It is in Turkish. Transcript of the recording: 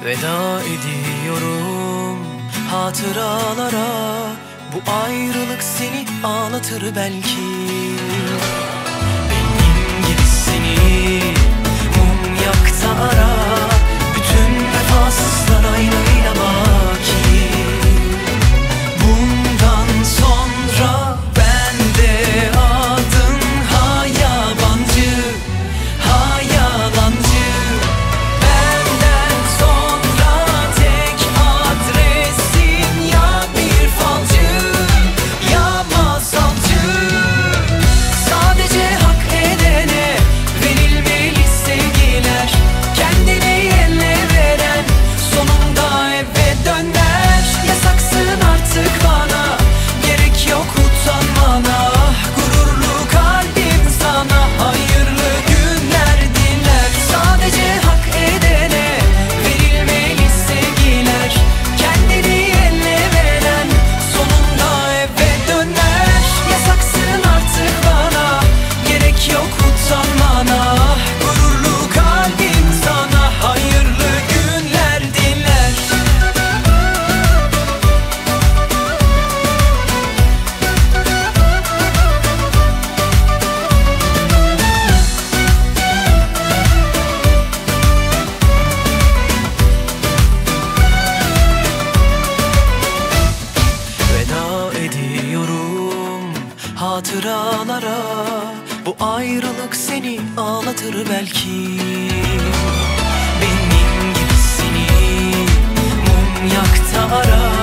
Veda ediyorum hatıralara. Bu ayrılık seni ağlatır belki. Benim gibisini mum yak da ara. Bütün vefasızlar aynayla baki. Bundan sonra bende adın ha yabancı, ha yalancı. Benden sonra tek adresin ya bir falcı, ya masalcı. Sadece hak edene verilmeli sevgiler. Kendini eline veren sonunda eve döner. Yasaksın artık bana, gerek yok utanmana. Gururlu kalbim sana hayırlı günler diler. Sadece hak edene verilmeli sevgiler. Kendini eline veren sonunda eve döner. Yasaksın artık bana, gerek yok utanmana. Gururlu kalbim sana hayırlı günler diler. Veda ediyorum hatıralara. Bu ayrılık seni ağlatır belki. Benim gibisini mum yak da ara.